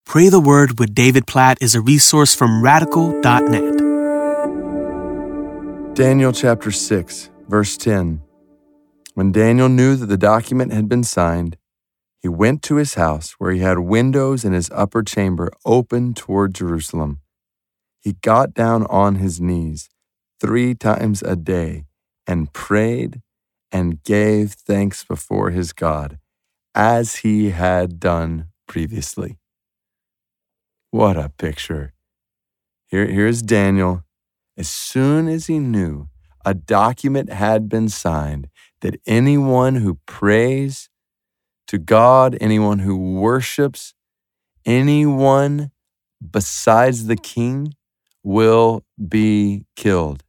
Pray the Word with David Platt is a resource from radical.net. Daniel chapter 6, verse 10. When Daniel knew that the document had been signed, he went to his house where he had windows in his upper chamber open toward Jerusalem. He got down on his knees 3 times a day and prayed and gave thanks before his God, as he had done previously. What a picture. Here's Daniel. As soon as he knew a document had been signed, that anyone who prays to God, anyone who worships, anyone besides the king will be killed.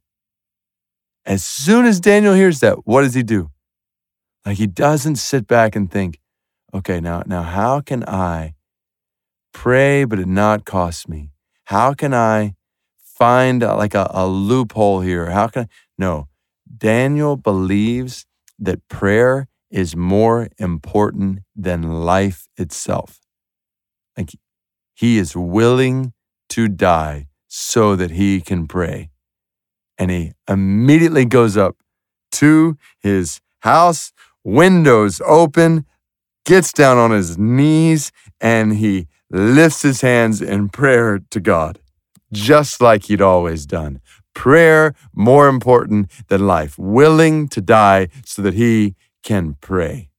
As soon as Daniel hears that, what does he do? Like, he doesn't sit back and think, okay, now how can I pray but it not cost me? How can I find a loophole here? How can I? No, Daniel believes that prayer is more important than life itself. Like, he is willing to die so that he can pray. And he immediately goes up to his house, windows open, gets down on his knees, and he lifts his hands in prayer to God, just like he'd always done. Prayer more important than life, willing to die so that he can pray.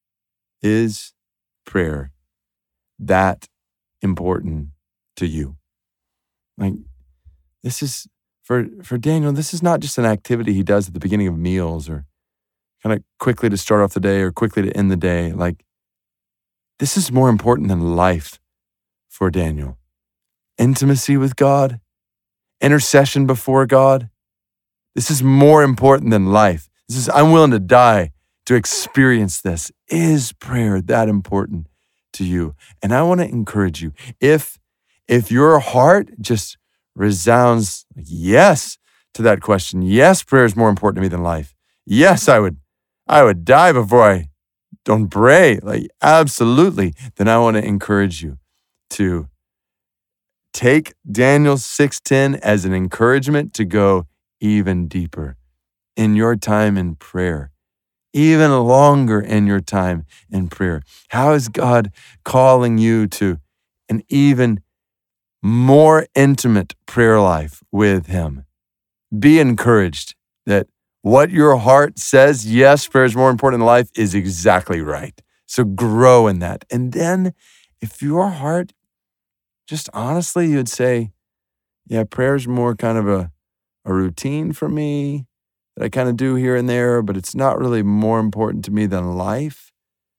Is prayer that important to you? Like, this is, for Daniel, this is not just an activity he does at the beginning of meals or kind of quickly to start off the day or quickly to end the day. Like, this is more important than life for Daniel. Intimacy with God, intercession before God. This is more important than life. This is, I'm willing to die to experience this. Is prayer that important to you? And I want to encourage you, if your heart just resounds yes to that question, yes, prayer is more important to me than life. Yes, I would die before I don't pray. Like, absolutely. Then I want to encourage you to take Daniel 6:10 as an encouragement to go even deeper in your time in prayer, even longer in your time in prayer. How is God calling you to an even more intimate prayer life with him? Be encouraged that what your heart says, yes, prayer is more important than life, is exactly right. So grow in that. And then if your heart, just honestly, you'd say, yeah, prayer is more kind of a routine for me that I kind of do here and there, but it's not really more important to me than life.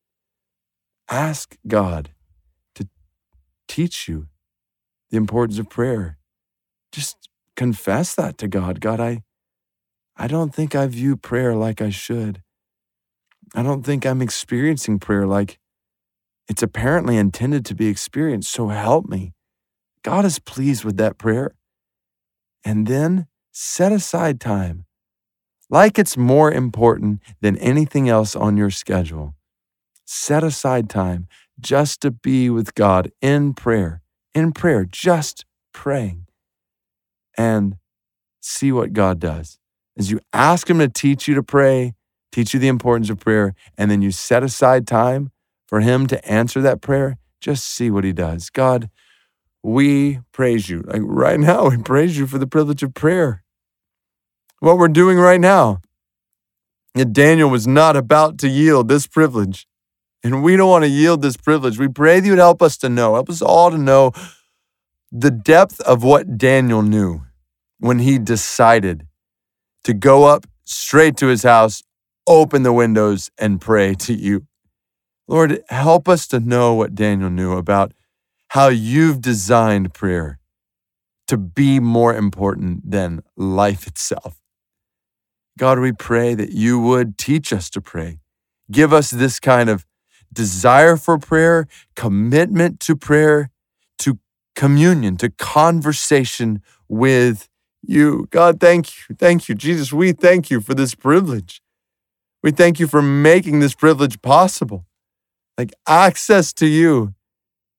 Ask God to teach you the importance of prayer. Just confess that to God. God, I don't think I view prayer like I should. I don't think I'm experiencing prayer like it's apparently intended to be experienced, so help me. God is pleased with that prayer. And then set aside time, like it's more important than anything else on your schedule. Set aside time just to be with God in prayer, just praying, and see what God does. As you ask him to teach you to pray, teach you the importance of prayer, and then you set aside time for him to answer that prayer, just see what he does. God, we praise you. Like right now, we praise you for the privilege of prayer. What we're doing right now. And Daniel was not about to yield this privilege. And we don't want to yield this privilege. We pray that you would help us all to know the depth of what Daniel knew when he decided to go up straight to his house, open the windows, and pray to you. Lord, help us to know what Daniel knew about how you've designed prayer to be more important than life itself. God, we pray that you would teach us to pray. Give us this kind of desire for prayer, commitment to prayer, to communion, to conversation with you. God, thank you. Thank you. Jesus, we thank you for this privilege. We thank you for making this privilege possible. Like access to you,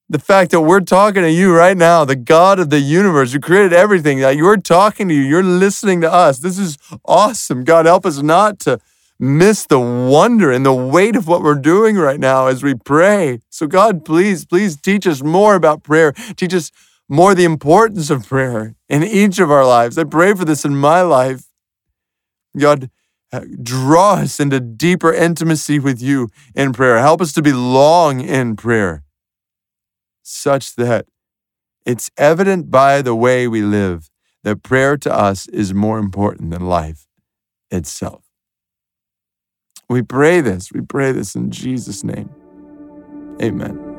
The fact that we're talking to you right now, the God of the universe who created everything, that you're talking to you, you're listening to us. This is awesome. God, help us not to miss the wonder and the weight of what we're doing right now as we pray. So God, please teach us more about prayer. Teach us more the importance of prayer in each of our lives. I pray for this in my life. God, draw us into deeper intimacy with you in prayer. Help us to be long in prayer, such that it's evident by the way we live that prayer to us is more important than life itself. We pray this in Jesus' name. Amen.